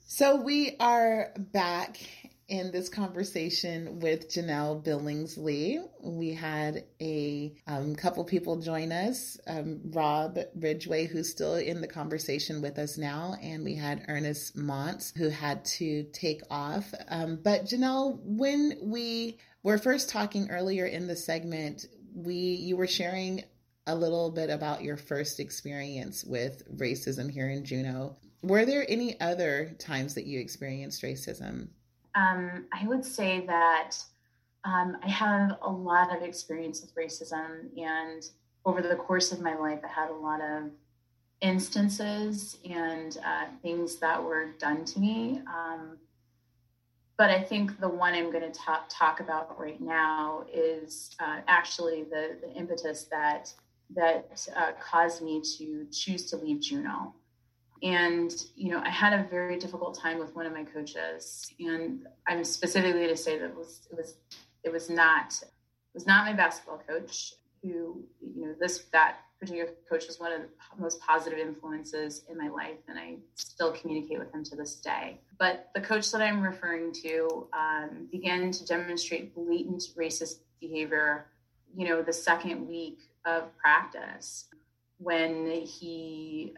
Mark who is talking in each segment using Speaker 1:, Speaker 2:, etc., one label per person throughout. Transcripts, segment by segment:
Speaker 1: So we are back in this conversation with Janelle Billingsley. We had a couple people join us, Rob Ridgway, who's still in the conversation with us now, and we had Ernest Montz, who had to take off. But Janelle, when we were first talking earlier in the segment, you were sharing a little bit about your first experience with racism here in Juneau. Were there any other times that you experienced racism?
Speaker 2: I would say that I have a lot of experience with racism, and over the course of my life, I had a lot of instances and things that were done to me. But I think the one I'm going to talk about right now is actually the impetus that caused me to choose to leave Juneau. And, I had a very difficult time with one of my coaches, and I'm specifically to say that it was not my basketball coach who, that particular coach was one of the most positive influences in my life. And I still communicate with him to this day. But the coach that I'm referring to began to demonstrate blatant racist behavior, the second week of practice, when he,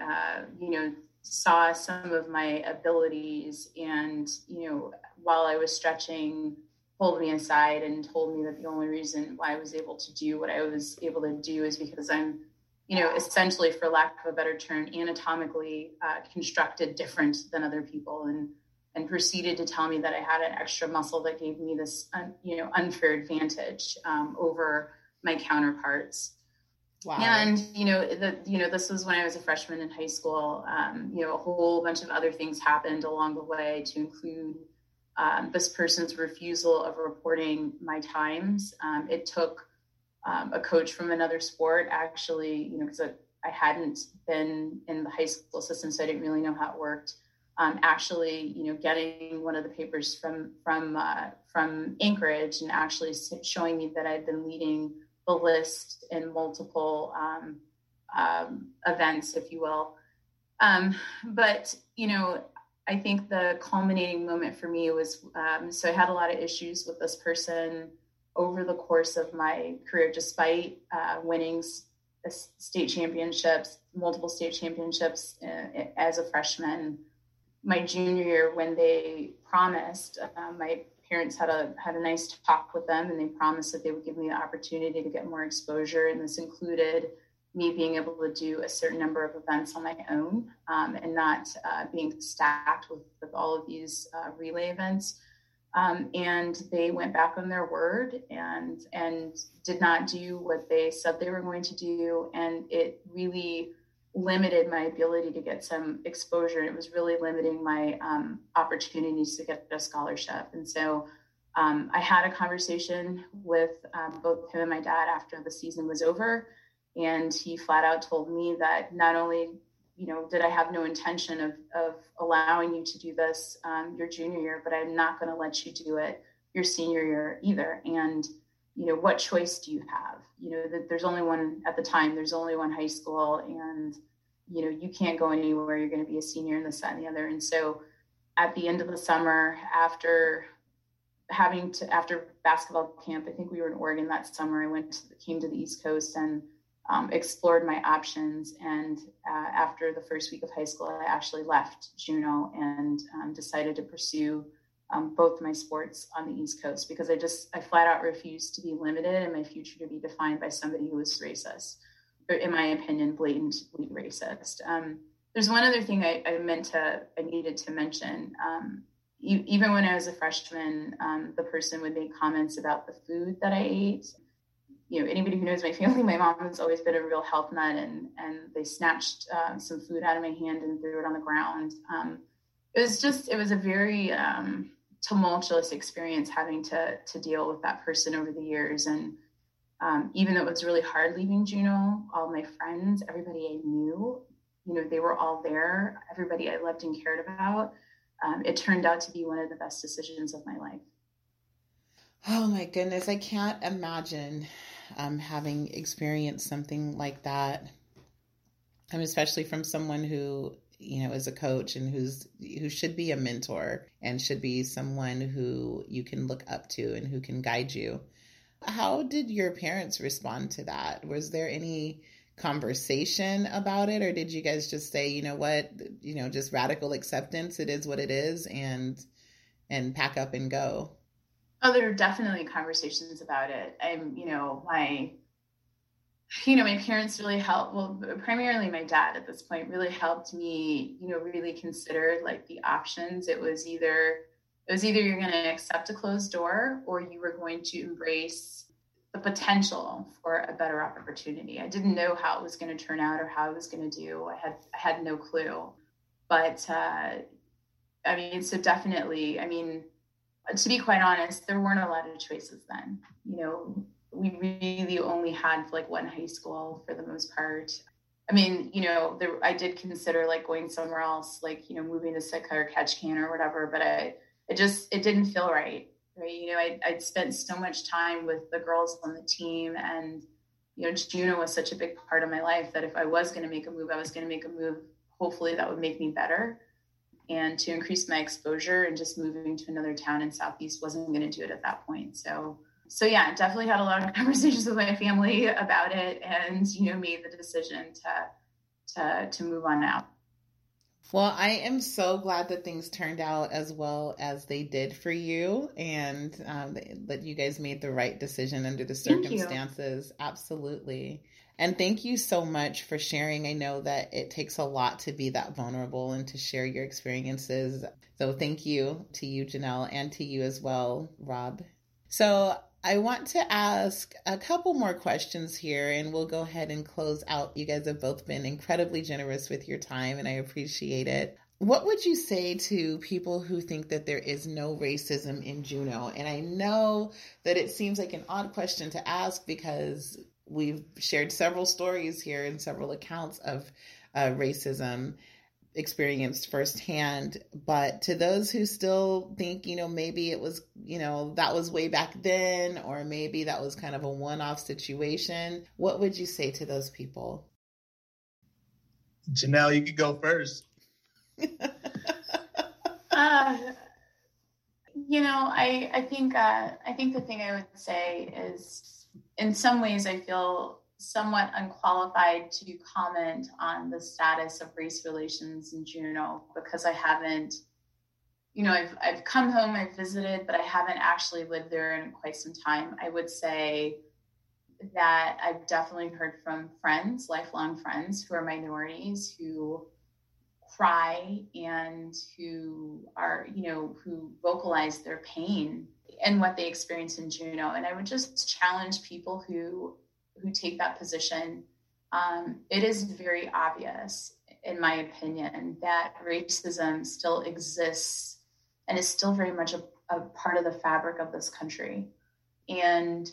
Speaker 2: saw some of my abilities and, while I was stretching, pulled me aside and told me that the only reason why I was able to do what I was able to do is because I'm, essentially, for lack of a better term, anatomically constructed different than other people, and proceeded to tell me that I had an extra muscle that gave me this, unfair advantage over my counterparts.
Speaker 1: Wow.
Speaker 2: And, this was when I was a freshman in high school. A whole bunch of other things happened along the way, to include this person's refusal of reporting my times. It took a coach from another sport, actually, because I hadn't been in the high school system, so I didn't really know how it worked. Actually, getting one of the papers from Anchorage and actually showing me that I'd been leading the list in multiple events, if you will. But, I think the culminating moment for me was, so I had a lot of issues with this person over the course of my career, despite winning state championships, multiple state championships as a freshman. My junior year, when they promised, my parents had a nice talk with them, and they promised that they would give me the opportunity to get more exposure. And this included me being able to do a certain number of events on my own, and not being stacked with all of these relay events. And they went back on their word and did not do what they said they were going to do. And it really limited my ability to get some exposure. It was really limiting my opportunities to get a scholarship. And so I had a conversation with both him and my dad after the season was over. And he flat out told me that not only, did I have no intention of allowing you to do this your junior year, but I'm not going to let you do it your senior year either. And, what choice do you have? There's only one at the time, there's only one high school, and, you can't go anywhere. You're going to be a senior in this, that, and the other. And so at the end of the summer, after basketball camp, I think we were in Oregon that summer, I came to the East Coast and explored my options. And after the first week of high school, I actually left Juneau and decided to pursue both my sports on the East Coast, because I flat out refused to be limited and my future to be defined by somebody who was racist, or in my opinion, blatantly racist. There's one other thing I needed to mention. Even when I was a freshman, the person would make comments about the food that I ate. Anybody who knows my family, my mom has always been a real health nut, and they snatched some food out of my hand and threw it on the ground. It was a very tumultuous experience having to deal with that person over the years. And even though it was really hard leaving Juneau, all my friends, everybody I knew, they were all there. Everybody I loved and cared about. It turned out to be one of the best decisions of my life.
Speaker 1: Oh my goodness. I can't imagine having experienced something like that. Especially from someone who is a coach and who should be a mentor and should be someone who you can look up to and who can guide you. How did your parents respond to that? Was there any conversation about it, or did you guys just say, you know what, just radical acceptance, it is what it is, and pack up and go?
Speaker 2: Oh, there are definitely conversations about it. My parents really helped. Well, primarily my dad at this point really helped me, really consider like the options. It was either you're going to accept a closed door or you were going to embrace the potential for a better opportunity. I didn't know how it was going to turn out or how I was going to do. I had no clue. But so definitely, to be quite honest, there weren't a lot of choices then. We really only had like one high school for the most part. I did consider like going somewhere else, like, moving to Sitka or Ketchikan or whatever, but it didn't feel right. I'd spent so much time with the girls on the team, and, Juneau was such a big part of my life that if I was going to make a move, I was going to make a move, hopefully that would make me better. And to increase my exposure, and just moving to another town in Southeast wasn't going to do it at that point. So yeah, definitely had a lot of conversations with my family about it, and, made the decision to move on out.
Speaker 1: Well, I am so glad that things turned out as well as they did for you, and that you guys made the right decision under the circumstances. Absolutely. And thank you so much for sharing. I know that it takes a lot to be that vulnerable and to share your experiences. So thank you to you, Janelle, and to you as well, Rob. So I want to ask a couple more questions here, and we'll go ahead and close out. You guys have both been incredibly generous with your time, and I appreciate it. What would you say to people who think that there is no racism in Juneau? And I know that it seems like an odd question to ask because we've shared several stories here and several accounts of racism experienced firsthand, but to those who still think, maybe it was, that was way back then, or maybe that was kind of a one-off situation, what would you say to those people?
Speaker 3: Janelle, you could go first.
Speaker 2: I think the thing I would say is, in some ways, I feel somewhat unqualified to comment on the status of race relations in Juneau, because I haven't, I've come home, I've visited, but I haven't actually lived there in quite some time. I would say that I've definitely heard from friends, lifelong friends who are minorities, who cry and who are, who vocalize their pain and what they experience in Juneau. And I would just challenge people who take that position. It is very obvious, in my opinion, that racism still exists and is still very much a part of the fabric of this country. And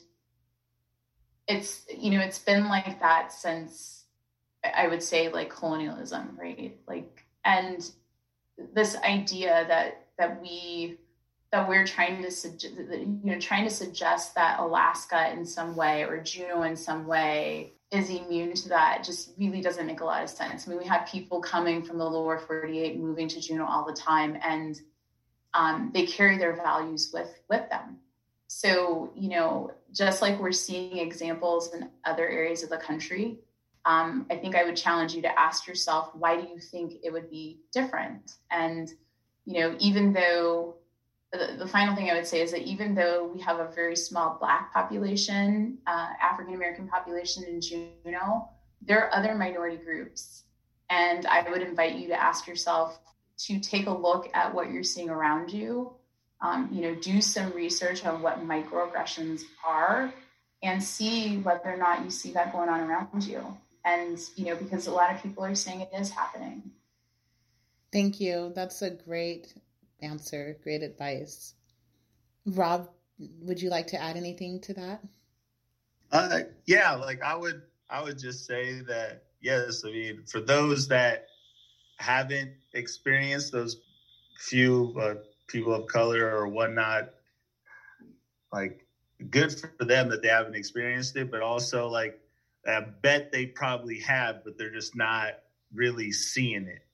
Speaker 2: it's been like that since, I would say, like, colonialism, right? Like, and this idea that we're trying to suggest that Alaska in some way or Juneau in some way is immune to that just really doesn't make a lot of sense. We have people coming from the lower 48 moving to Juneau all the time, and they carry their values with them. So, just like we're seeing examples in other areas of the country, I think I would challenge you to ask yourself, why do you think it would be different? And, even though the final thing I would say is that even though we have a very small Black population, African-American population in Juneau, there are other minority groups. And I would invite you to ask yourself to take a look at what you're seeing around you, do some research on what microaggressions are and see whether or not you see that going on around you. And, because a lot of people are saying it is happening.
Speaker 1: Thank you. That's a great answer. Great advice. Rob, would you like to add anything to that?
Speaker 3: Yeah, like I would just say that, yes, for those that haven't experienced, those few people of color or whatnot, like, good for them that they haven't experienced it, but also, like, I bet they probably have, but they're just not really seeing it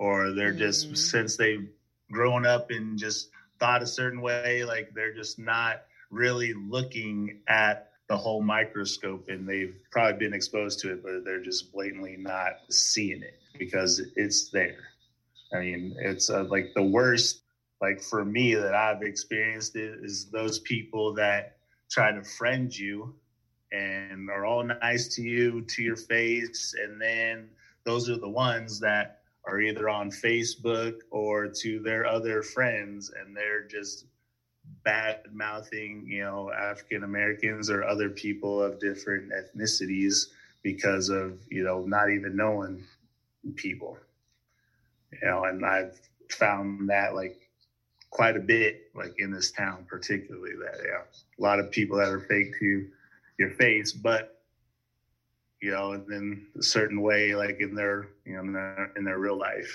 Speaker 3: or they're just, since they've grown up and just thought a certain way, like they're just not really looking at the whole microscope, and they've probably been exposed to it, but they're just blatantly not seeing it because it's there. I mean, it's like the worst, like for me that I've experienced it is those people that try to friend you and are all nice to you, to your face. And then those are the ones that are either on Facebook or to their other friends, and they're just bad mouthing, African Americans or other people of different ethnicities because of, not even knowing people, and I've found that like quite a bit, like in this town, particularly that, a lot of people that are fake to your face, but, and then a certain way, like in their, in their real life,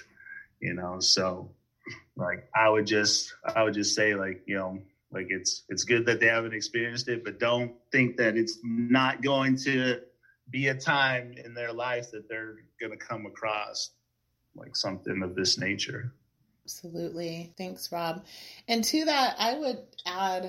Speaker 3: so like, I would just say like, like it's good that they haven't experienced it, but don't think that it's not going to be a time in their life that they're going to come across like something of this nature.
Speaker 1: Absolutely. Thanks, Rob. And to that, I would add,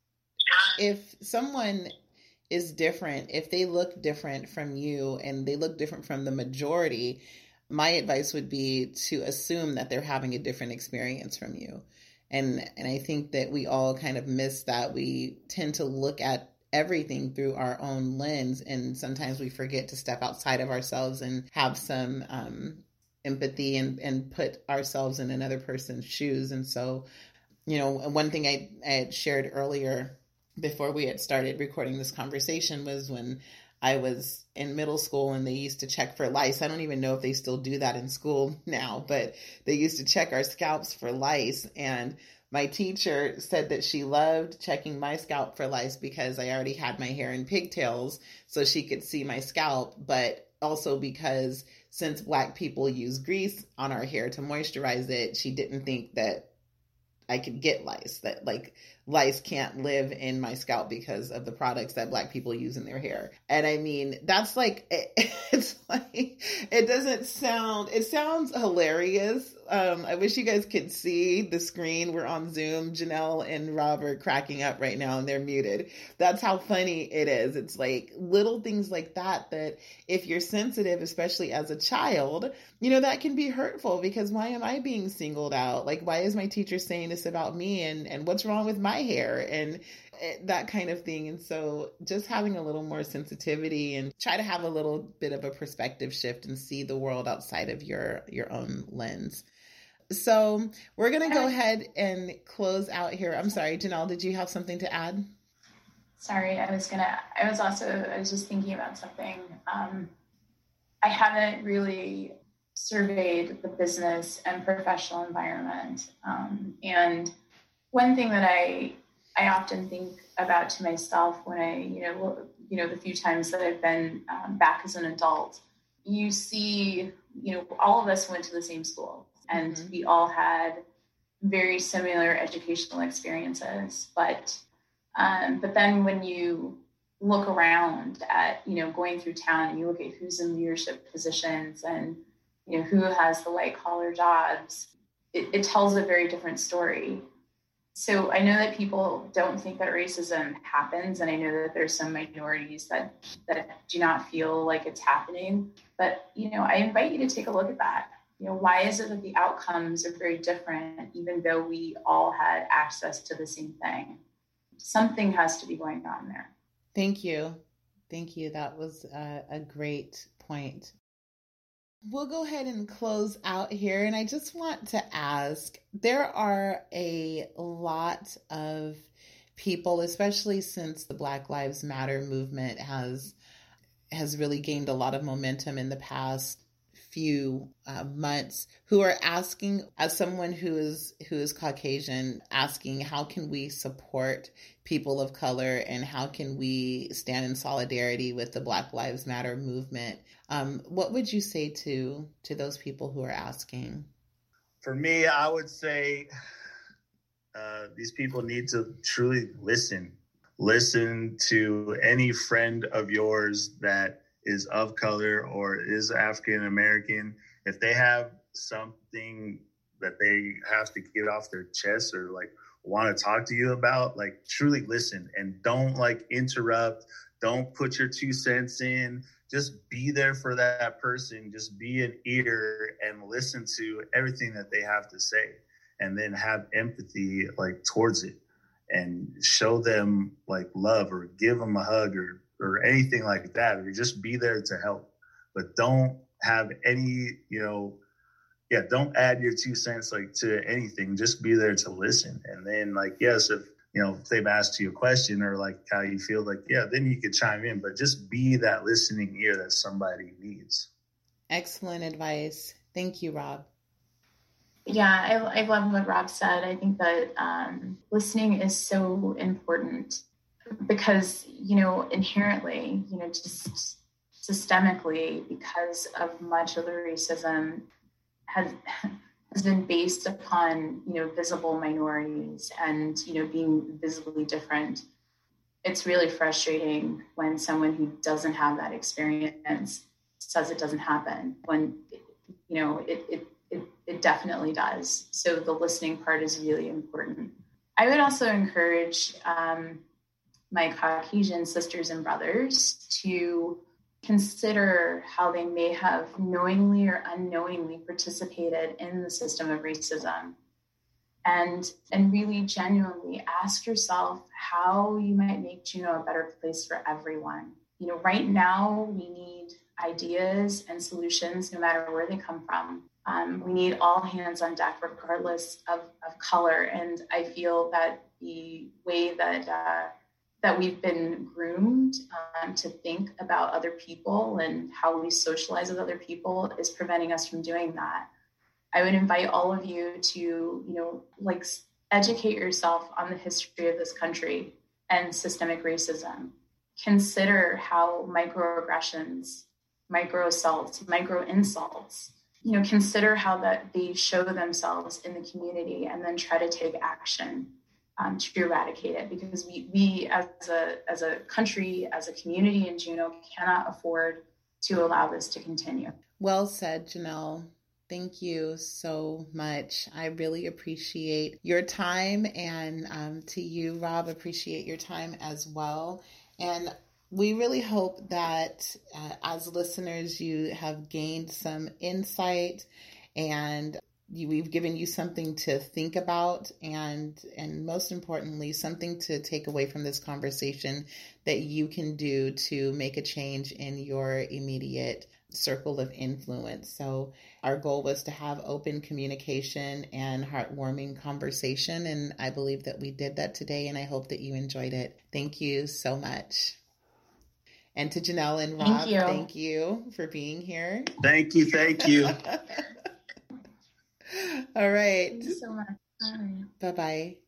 Speaker 1: if someone is different, if they look different from you and they look different from the majority, my advice would be to assume that they're having a different experience from you. And I think that we all kind of miss that. We tend to look at everything through our own lens, and sometimes we forget to step outside of ourselves and have some empathy and put ourselves in another person's shoes. And so, one thing I had shared earlier before we had started recording this conversation was when I was in middle school and they used to check for lice. I don't even know if they still do that in school now, but they used to check our scalps for lice. And my teacher said that she loved checking my scalp for lice because I already had my hair in pigtails so she could see my scalp, but also because since Black people use grease on our hair to moisturize it, she didn't think that I could get lice, that like lice can't live in my scalp because of the products that Black people use in their hair. And I mean, that's like, it's like, it sounds hilarious. I wish you guys could see the screen. We're on Zoom. Janelle and Rob are cracking up right now and they're muted. That's how funny it is. It's like little things like that if you're sensitive, especially as a child, that can be hurtful because why am I being singled out? Like, why is my teacher saying this about me and what's wrong with my hair and that kind of thing. And so just having a little more sensitivity and try to have a little bit of a perspective shift and see the world outside of your own lens. So we're going to go ahead and close out here. I'm sorry, Janelle, did you have something to add?
Speaker 2: Sorry, I was just thinking about something. I haven't really surveyed the business and professional environment. And one thing that I often think about to myself when the few times that I've been back as an adult, you see, all of us went to the same school and we all had very similar educational experiences. But then when you look around at, going through town and you look at who's in leadership positions and, who has the white collar jobs, it tells a very different story. So I know that people don't think that racism happens, and I know that there's some minorities that do not feel like it's happening. But, I invite you to take a look at that. Why is it that the outcomes are very different, even though we all had access to the same thing? Something has to be going on there.
Speaker 1: Thank you. That was a great point. We'll go ahead and close out here. And I just want to ask, there are a lot of people, especially since the Black Lives Matter movement has really gained a lot of momentum in the past few months, who are asking, as someone who is Caucasian, asking how can we support people of color and how can we stand in solidarity with the Black Lives Matter movement. What would you say to those people who are asking?
Speaker 3: For me, I would say these people need to truly listen to any friend of yours that is of color or is African American. If they have something that they have to get off their chest or like want to talk to you about, like truly listen and don't like interrupt. Don't put your 2 cents in. Just be there for that person. Just be an ear and listen to everything that they have to say, and then have empathy like towards it, and show them like love or give them a hug or anything like that, or just be there to help. But don't have any, don't add your 2 cents like to anything. Just be there to listen. And then like, yes, if they've asked you a question or like how you feel, like, then you could chime in, but just be that listening ear that somebody needs.
Speaker 1: Excellent advice. Thank you, Rob.
Speaker 2: Yeah, I love what Rob said. I think that listening is so important because, inherently, just systemically, because of much of the racism has been based upon, visible minorities and, being visibly different. It's really frustrating when someone who doesn't have that experience says it doesn't happen, when, it definitely does. So the listening part is really important. I would also encourage my Caucasian sisters and brothers to consider how they may have knowingly or unknowingly participated in the system of racism, and really genuinely ask yourself how you might make Juneau a better place for everyone. Right now we need ideas and solutions no matter where they come from. We need all hands on deck regardless of color. And I feel that the way that we've been groomed to think about other people and how we socialize with other people is preventing us from doing that. I would invite all of you to, educate yourself on the history of this country and systemic racism. Consider how microaggressions, micro-assaults, micro-insults, consider how that they show themselves in the community, and then try to take action to eradicate it, because we as a country, as a community in Juneau, cannot afford to allow this to continue.
Speaker 1: Well said, Janelle. Thank you so much. I really appreciate your time, and to you, Rob, appreciate your time as well. And we really hope that as listeners, you have gained some insight, and we've given you something to think about, and most importantly, something to take away from this conversation that you can do to make a change in your immediate circle of influence. So our goal was to have open communication and heartwarming conversation, and I believe that we did that today, and I hope that you enjoyed it. Thank you so much. And to Janelle and Rob, thank you for being here.
Speaker 3: Thank you.
Speaker 1: All right.
Speaker 2: Thank you so much.
Speaker 1: Bye-bye.